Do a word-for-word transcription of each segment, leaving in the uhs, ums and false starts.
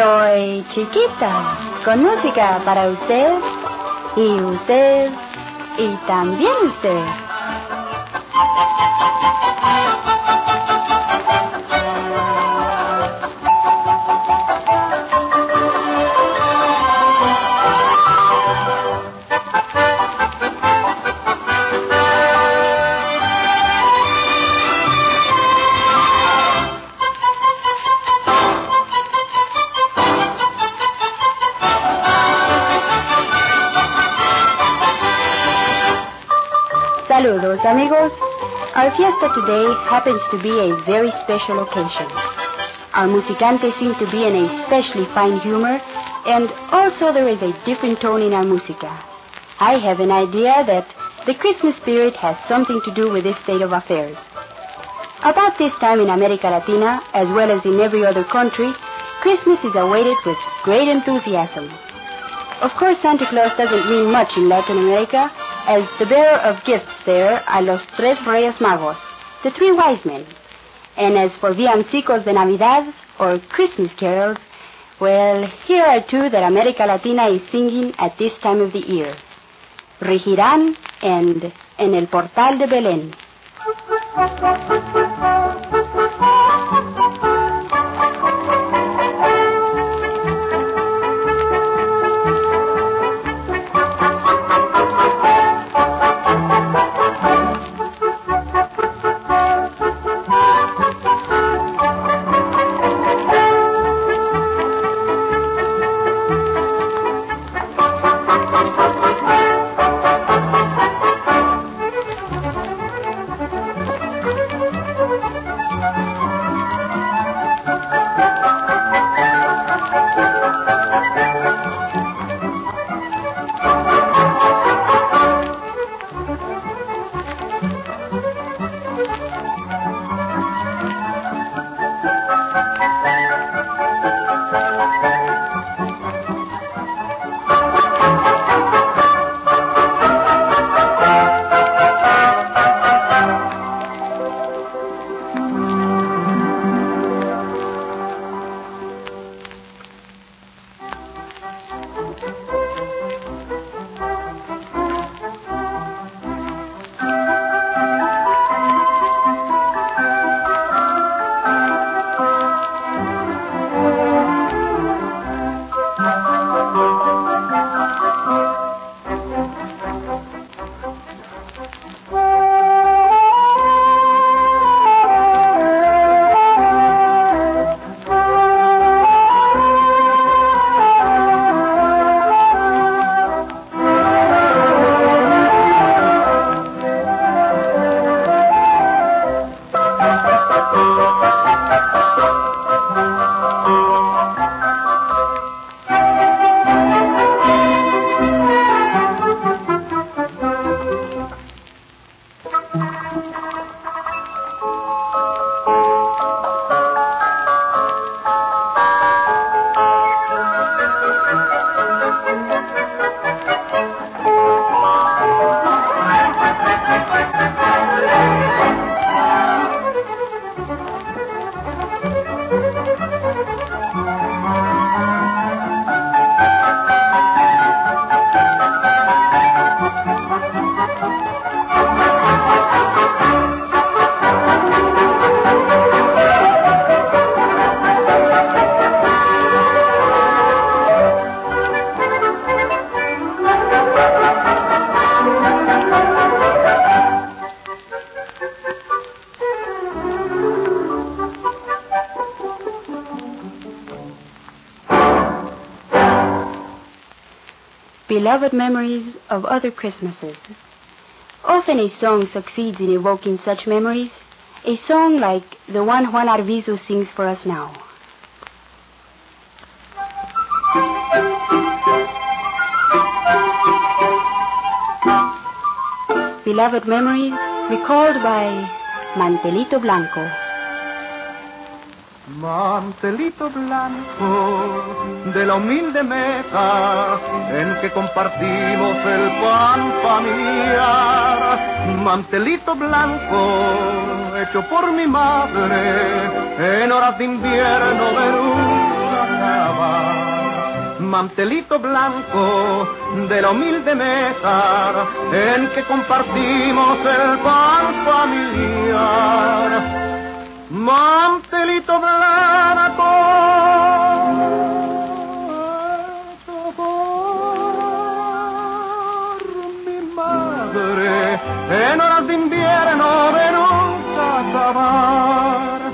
Soy Chiquita, con música para usted, y usted, y también usted. Saludos, amigos. Our fiesta today happens to be a very special occasion. Our musicantes seem to be in a especially fine humor, and also there is a different tone in our música. I have an idea that the Christmas spirit has something to do with this state of affairs. About this time in America Latina, as well as in every other country, Christmas is awaited with great enthusiasm. Of course, Santa Claus doesn't mean much in Latin America, as the bearer of gifts there are los tres reyes magos, the three wise men. And as for villancicos de Navidad, or Christmas carols, well, here are two that America Latina is singing at this time of the year. Regirán and En el Portal de Belén. Beloved memories of other Christmases. Often a song succeeds in evoking such memories, a song like the one Juan Arvizu sings for us now. Beloved memories recalled by Mantelito Blanco. Mantelito blanco de la humilde mesa en que compartimos el pan familiar. Mantelito blanco hecho por mi madre en horas de invierno de luna acabar. Mantelito blanco de la humilde mesa en que compartimos el pan familiar. Mantelito blanco por mi madre en horas de invierno de nunca acabar.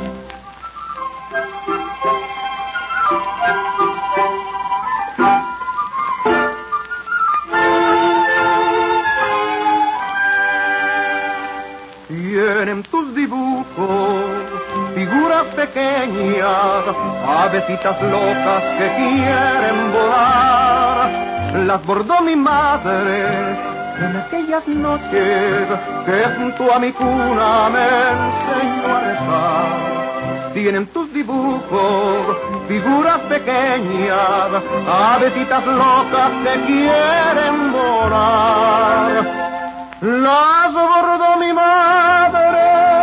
Tienen tus dibujos figuras pequeñas, avecitas locas que quieren volar. Las bordó mi madre en aquellas noches que junto a mi cuna me enseñó a rezar. Tienen tus dibujos figuras pequeñas, avecitas locas que quieren volar. Las bordó mi madre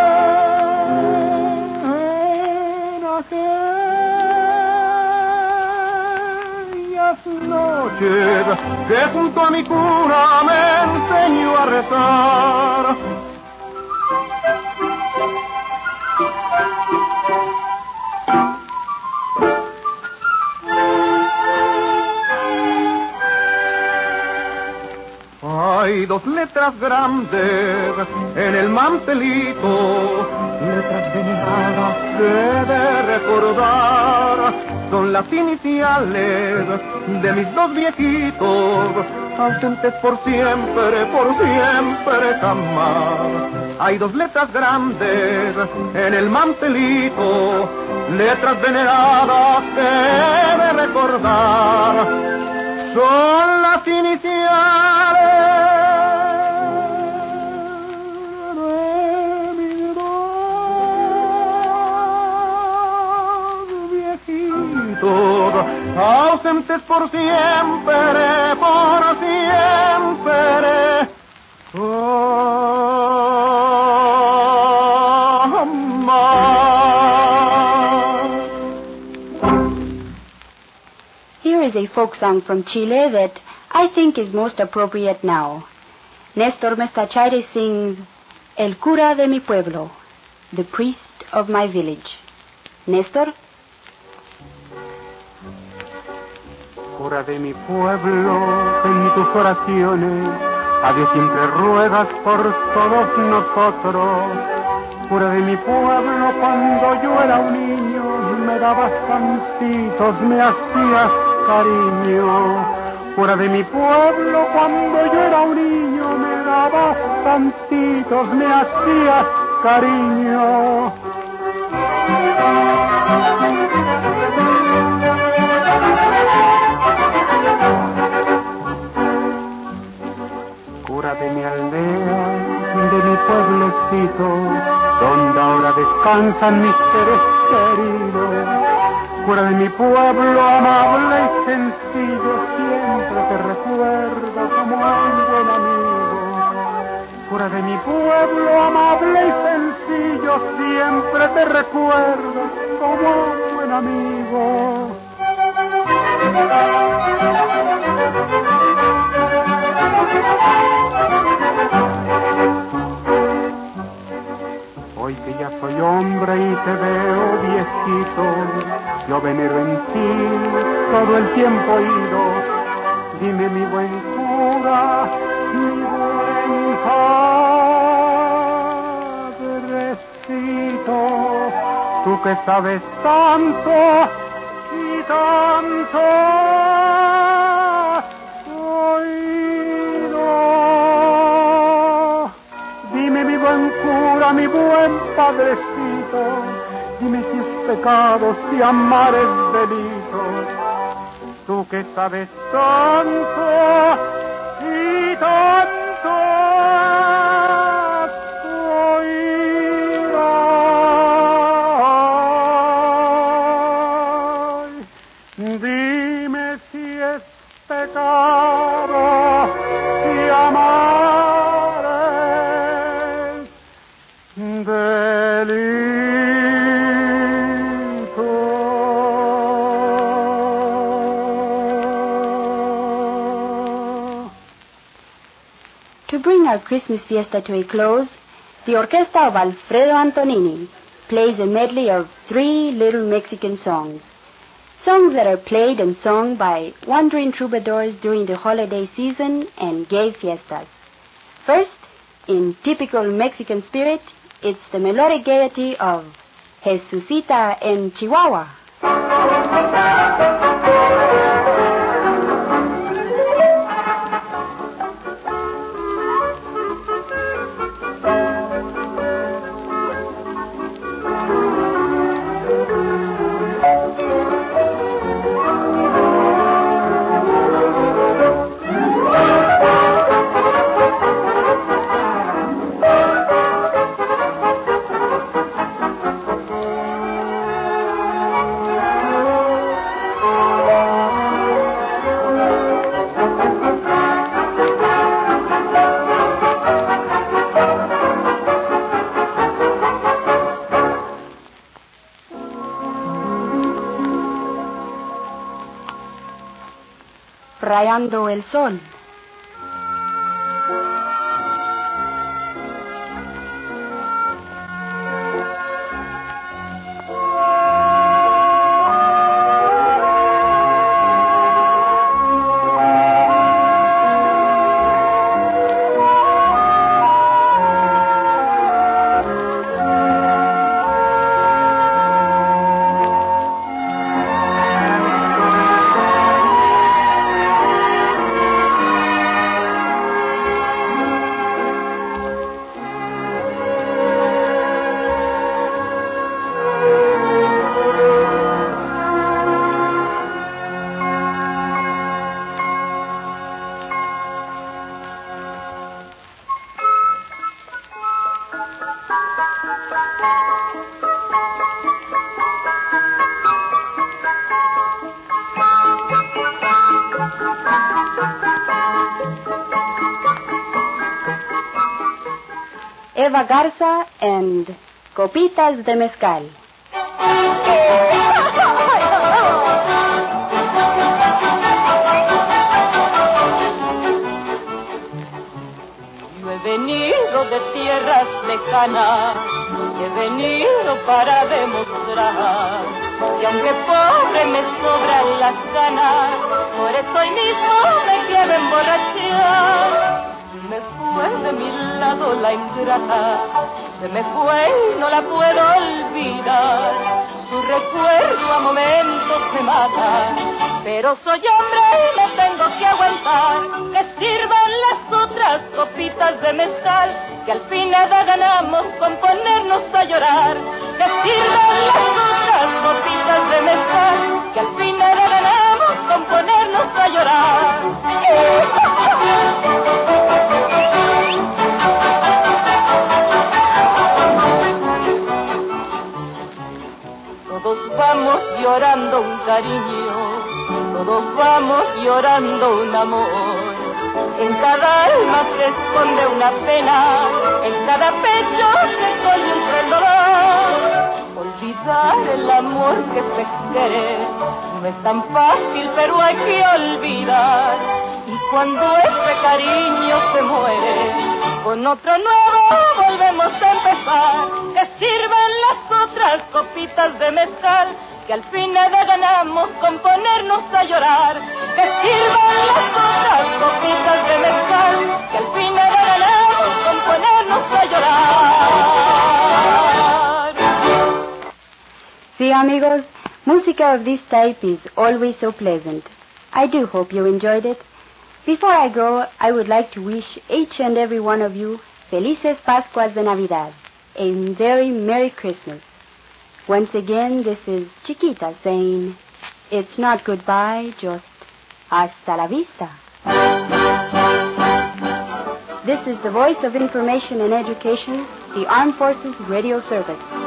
en aquellas noches que junto a mi cuna me enseñó a rezar. Hay dos letras grandes en el mantelito, letras veneradas que he de recordar. Son las iniciales de mis dos viejitos, ausentes por siempre, por siempre jamás. Hay dos letras grandes en el mantelito, letras veneradas que he de recordar. Son las iniciales de mis dos viejitos, ausentes por siempre, por siempre. Here is a folk song from Chile that I think is most appropriate now. Néstor Mestachaire sings El cura de mi pueblo, the priest of my village. Néstor. Cura de mi pueblo, en tus oraciones a Dios siempre ruegas por todos nosotros. Cura de mi pueblo, cuando yo era un niño me dabas santitos, me hacías cariño. Cura de mi pueblo, cuando yo era un niño me dabas santitos, me hacías cariño. Cura de mi aldea, de mi pueblecito, donde ahora descansan mis seres queridos. Cura de mi pueblo, amable y sencillo, siempre te recuerdo como un buen amigo. Cura de mi pueblo, amable y sencillo, siempre te recuerdo como un buen amigo. Hoy que ya soy hombre y te veo viejito, yo venero en ti todo el tiempo ido. Dime mi buen cura, mi buen padrecito, tú que sabes tanto y tanto oído. Dime mi buen cura, mi buen padrecito, dime si es pecado, si amar es delito. Tú que sabes tanto y tanto oído. Dime si es pecado, si amar es delito. To bring our Christmas fiesta to a close, the orchestra of Alfredo Antonini plays a medley of three little Mexican songs. Songs that are played and sung by wandering troubadours during the holiday season and gay fiestas. First, in typical Mexican spirit, it's the melodic gaiety of Jesucita en Chihuahua. Rayando el sol. Eva Garza and Copitas de Mezcal. Yo he venido de tierras lejanas, he venido para demostrar que aunque pobre me sobran las ganas, por eso hoy mismo me quiero emborrachar. Me fue de mi lado la ingrata, se me fue y no la puedo olvidar. Su recuerdo a momentos me mata, pero soy hombre y me tengo que aguantar. Que sirvan las otras copitas de mezcal, que al fin nada ganamos con ponernos a llorar. Que sirvan las otras copitas de mezcal, que al fin nada ganamos con ponernos a llorar. Todos vamos llorando un cariño, todos vamos llorando un amor. En cada alma se esconde una pena, en cada pecho se coyunta el dolor. Olvidar el amor que se quiere no es tan fácil, pero hay que olvidar. Y cuando ese cariño se muere, con otro nuevo volvemos a empezar. Que sirvan las otras copitas de mezcal, que al fin nada ganamos con ponernos a llorar. Que sirvan las otras copitas de mezcal, que al fin nada ganamos con ponernos a llorar. See, amigos, música of this type is always so pleasant. I do hope you enjoyed it. Before I go, I would like to wish each and every one of you Felices Pascuas de Navidad, a very Merry Christmas. Once again, this is Chiquita saying, it's not goodbye, just hasta la vista. This is the Voice of Information and Education, the Armed Forces Radio Service.